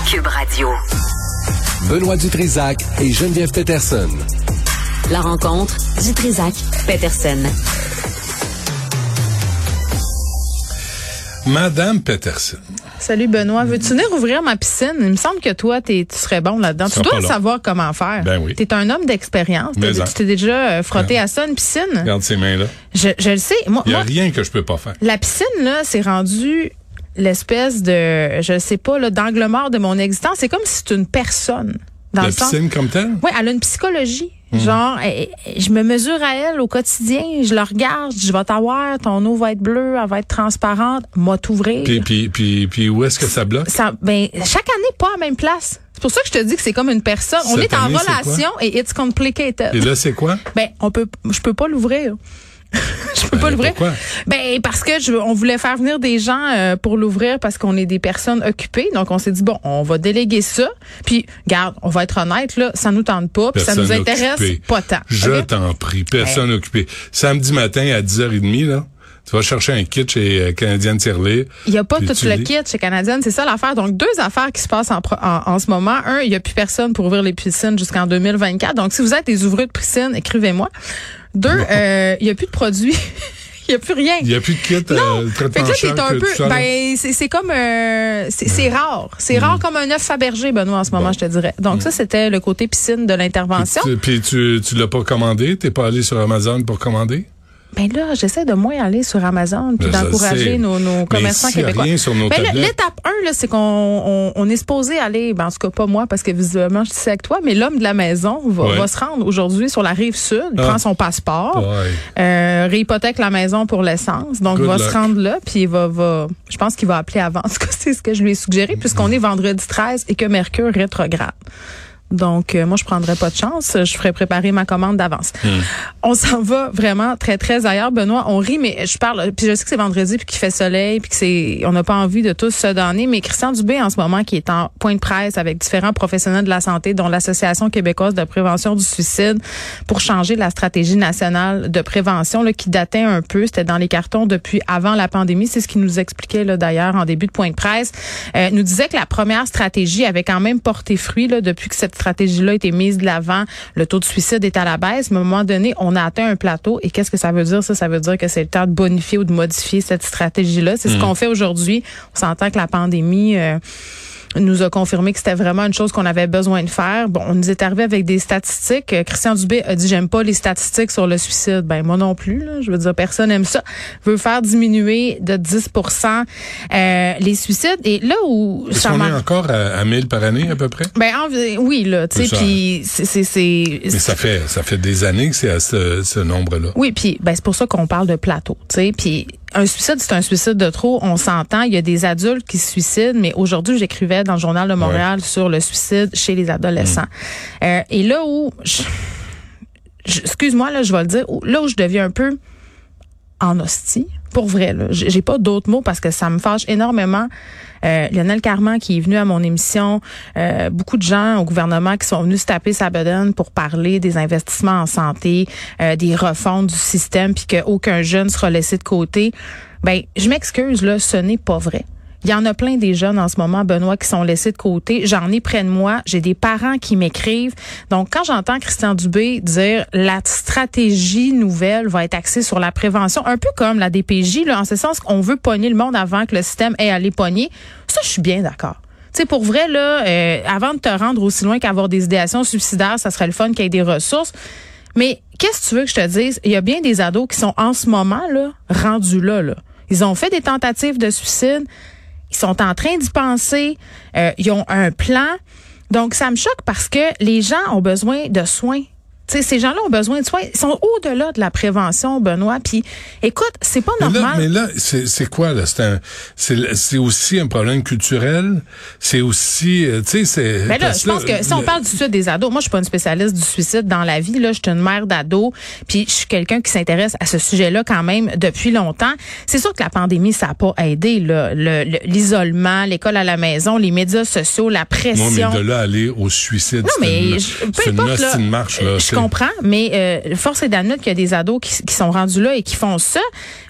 Cube Radio. Benoît Dutrisac et Geneviève Peterson. La rencontre Dutrisac-Peterson. Madame Peterson. Salut Benoît, veux-tu venir ouvrir ma piscine? Il me semble que toi, tu serais bon là-dedans. Tu dois savoir comment faire. Ben oui. Tu es un homme d'expérience. Tu t'es déjà frotté à ça, une piscine? Regarde ces mains-là. Je le sais. Moi, il n'y a rien que je peux pas faire. La piscine, là, c'est rendu l'espèce de, je sais pas, là, d'angle mort de mon existence. C'est comme si c'est une personne. Dans La le sens, piscine comme telle? Oui, elle a une psychologie. Genre, je me mesure à elle au quotidien, je la regarde, je vais t'avoir, ton eau va être bleue, elle va être transparente, m'a t'ouvrir. Puis où est-ce que ça bloque? Chaque année, pas à la même place. C'est pour ça que je te dis que c'est comme une personne. On est en relation et it's complicated. Et là, c'est quoi? Je peux pas l'ouvrir. Je peux pas l'ouvrir. Pourquoi? Parce que on voulait faire venir des gens pour l'ouvrir parce qu'on est des personnes occupées. Donc on s'est dit on va déléguer ça. Puis regarde, on va être honnête là, ça nous tente pas, puis ça nous intéresse pas tant. Je t'en prie, personne occupée. Samedi matin à 10h30 là. Tu vas chercher un kit chez Canadienne Tirelire. Il n'y a pas tout le kit chez Canadienne, c'est ça l'affaire. Donc, deux affaires qui se passent en ce moment. Un, il n'y a plus personne pour ouvrir les piscines jusqu'en 2024. Donc, si vous êtes des ouvreux de piscine, écrivez-moi. Deux, il n'y a plus de produits. Il n'y a plus rien. Il n'y a plus de kit traitement cher c'est comme c'est rare. C'est rare comme un œuf Fabergé, Benoît, en ce moment, je te dirais. Donc ça, c'était le côté piscine de l'intervention. Puis tu l'as pas commandé? T'es pas allé sur Amazon pour commander? Ben là, j'essaie de moins aller sur Amazon puis d'encourager nos commerçants québécois. Rien sur nos tablettes. L'étape 1, là, c'est qu'on est supposé aller, en tout cas pas moi, parce que visuellement, je suis avec toi, mais l'homme de la maison va se rendre aujourd'hui sur la rive sud, prend son passeport, réhypothèque la maison pour l'essence, donc va se rendre là, puis je pense qu'il va appeler avant. En tout cas, c'est ce que je lui ai suggéré, puisqu'on est vendredi 13 et que Mercure rétrograde. Donc, moi, je prendrais pas de chance. Je ferais préparer ma commande d'avance. On s'en va vraiment très, très ailleurs. Benoît, on rit, mais je parle, puis je sais que c'est vendredi, puis qu'il fait soleil, puis que on n'a pas envie de tous se donner, mais Christian Dubé, en ce moment, qui est en point de presse avec différents professionnels de la santé, dont l'Association québécoise de prévention du suicide, pour changer la stratégie nationale de prévention, là, qui datait un peu. C'était dans les cartons depuis avant la pandémie. C'est ce qu'il nous expliquait, là, d'ailleurs, en début de point de presse. Nous disait que la première stratégie avait quand même porté fruit, là, depuis que cette stratégie-là a été mise de l'avant. Le taux de suicide est à la baisse, mais à un moment donné, on a atteint un plateau. Et qu'est-ce que ça veut dire? Ça veut dire que c'est le temps de bonifier ou de modifier cette stratégie-là. C'est ce qu'on fait aujourd'hui. On s'entend que la pandémie nous a confirmé que c'était vraiment une chose qu'on avait besoin de faire. Bon, on nous est arrivé avec des statistiques. Christian Dubé a dit, j'aime pas les statistiques sur le suicide. Ben, moi non plus, là. Je veux dire, personne aime ça. Veut faire diminuer de 10% les suicides. Et là où ça on est encore à 1000 par année, à peu près? Ben, oui, là, tu sais, puis Mais ça fait des années que c'est à ce nombre-là. Oui, puis c'est pour ça qu'on parle de plateau, tu sais, puis un suicide, c'est un suicide de trop, on s'entend. Il y a des adultes qui se suicident, mais aujourd'hui, j'écrivais dans le Journal de Montréal sur le suicide chez les adolescents. Et là où, excuse-moi, là, je vais le dire, là où je deviens un peu en hostie, pour vrai, là, j'ai pas d'autres mots parce que ça me fâche énormément. Lionel Carman qui est venu à mon émission, beaucoup de gens au gouvernement qui sont venus se taper sa bedaine pour parler des investissements en santé, des refontes du système, puis qu'aucun jeune sera laissé de côté. Ben, je m'excuse, là, ce n'est pas vrai. Il y en a plein des jeunes en ce moment, Benoît, qui sont laissés de côté. J'en ai près de moi. J'ai des parents qui m'écrivent. Donc, quand j'entends Christian Dubé dire la stratégie nouvelle va être axée sur la prévention, un peu comme la DPJ, là, en ce sens qu'on veut pogner le monde avant que le système ait à les pogner, ça, je suis bien d'accord. Tu sais, pour vrai, là, avant de te rendre aussi loin qu'avoir des idéations suicidaires, ça serait le fun qu'il y ait des ressources. Mais qu'est-ce que tu veux que je te dise? Il y a bien des ados qui sont en ce moment, là, rendus là. Ils ont fait des tentatives de suicide. Ils sont en train d'y penser. Ils ont un plan. Donc, ça me choque parce que les gens ont besoin de soins. Tu sais, ces gens-là ont besoin de soins. Ils sont au-delà de la prévention, Benoît. Puis, écoute, c'est pas normal. Mais là, c'est quoi, là? C'est aussi un problème culturel. C'est aussi, tu sais, c'est... Ben là, je pense que si on parle du suicide des ados, moi, je suis pas une spécialiste du suicide dans la vie, là. Je suis une mère d'ados. Puis, je suis quelqu'un qui s'intéresse à ce sujet-là quand même depuis longtemps. C'est sûr que la pandémie, ça a pas aidé, là. L'isolement, l'école à la maison, les médias sociaux, la pression. Non, mais de là aller au suicide, non, c'est une marche, là. Je comprends, mais force est d'admettre qu'il y a des ados qui sont rendus là et qui font ça.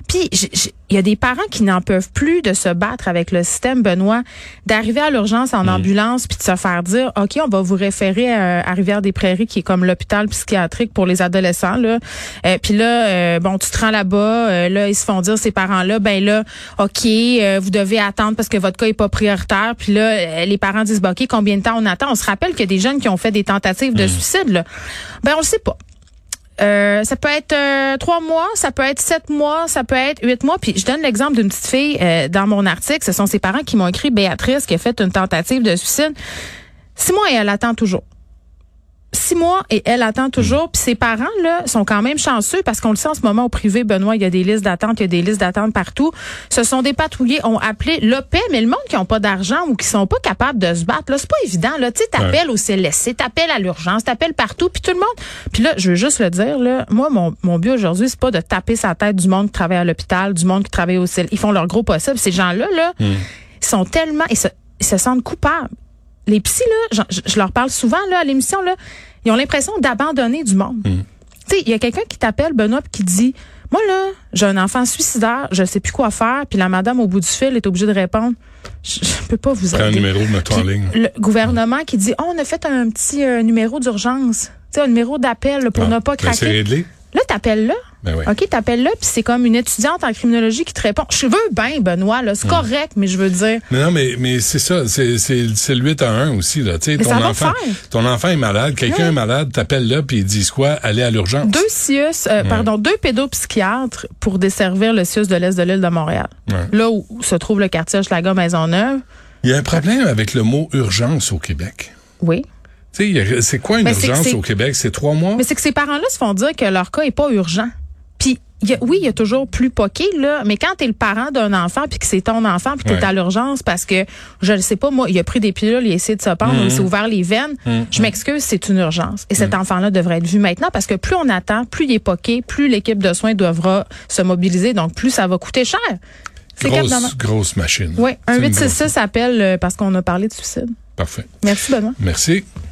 Puis, il y a des parents qui n'en peuvent plus de se battre avec le système, Benoît, d'arriver à l'urgence en ambulance puis de se faire dire, OK, on va vous référer à Rivière-des-Prairies, qui est comme l'hôpital psychiatrique pour les adolescents, là. Puis là, bon, tu te rends là-bas, là, ils se font dire, ces parents-là, ben là, OK, vous devez attendre parce que votre cas est pas prioritaire. Puis là, les parents disent, ben, OK, combien de temps on attend? On se rappelle qu'il y a des jeunes qui ont fait des tentatives de suicide, là. Ben, on le sait pas. Ça peut être 3 mois, ça peut être 7 mois, ça peut être 8 mois. Puis je donne l'exemple d'une petite fille dans mon article. Ce sont ses parents qui m'ont écrit, Béatrice, qui a fait une tentative de suicide. 6 mois et elle attend toujours. 6 mois et elle attend toujours. Puis ses parents là sont quand même chanceux parce qu'on le sait en ce moment au privé, Benoît, il y a des listes d'attente, il y a des listes d'attente partout. Ce sont des patrouillers, ont appelé l'OPE, mais le monde qui n'ont pas d'argent ou qui sont pas capables de se battre, là, c'est pas évident. Là, tu sais, t'appelles au CLSC, t'appelles à l'urgence, t'appelles partout, puis tout le monde. Puis là, je veux juste le dire, là, moi, mon but aujourd'hui, c'est pas de taper sa tête du monde qui travaille à l'hôpital, du monde qui travaille au CLSC. Ils font leur gros possible. Ces gens-là, là, ils sont tellement, ils se sentent coupables. Les psys, là, je leur parle souvent là à l'émission, là, ils ont l'impression d'abandonner du monde. Tu sais, il y a quelqu'un qui t'appelle, Benoît, qui dit, moi là, j'ai un enfant suicidaire, je sais plus quoi faire, puis la madame au bout du fil est obligée de répondre, je peux pas vous aider. Prends un numéro, mets-toi en ligne. Le gouvernement qui dit, on a fait un petit numéro d'urgence, tu sais, un numéro d'appel là, pour ne pas craquer. C'est réglé. Là, t'appelles là. Ben oui. OK, t'appelles là, puis c'est comme une étudiante en criminologie qui te répond. Je veux bien, Benoît, là, c'est correct, mais je veux dire. Non, mais c'est ça, c'est le 8 à 1 aussi, là. Tu sais, ton enfant est malade, quelqu'un est malade, t'appelles là, puis ils disent quoi? Aller à l'urgence. 2 pédopsychiatres pour desservir le CIUS de l'Est de l'île de Montréal. Ouais. Là où se trouve le quartier Hochelaga-Maisonneuve. Il y a un problème avec le mot urgence au Québec. Oui. Tu sais, c'est quoi une urgence au Québec? C'est 3 mois? Mais c'est que ces parents-là se font dire que leur cas est pas urgent. Puis, il y a toujours plus poqué, là, mais quand t'es le parent d'un enfant puis que c'est ton enfant puis que t'es à l'urgence parce que, je ne sais pas, moi, il a pris des pilules, il a essayé de se pendre, il s'est ouvert les veines, je m'excuse, c'est une urgence. Et cet enfant-là devrait être vu maintenant parce que plus on attend, plus il est poqué, plus l'équipe de soins devra se mobiliser, donc plus ça va coûter cher. C'est grosse machine. Oui, un 866 appelle parce qu'on a parlé de suicide. Parfait. Merci, Benoît. Merci.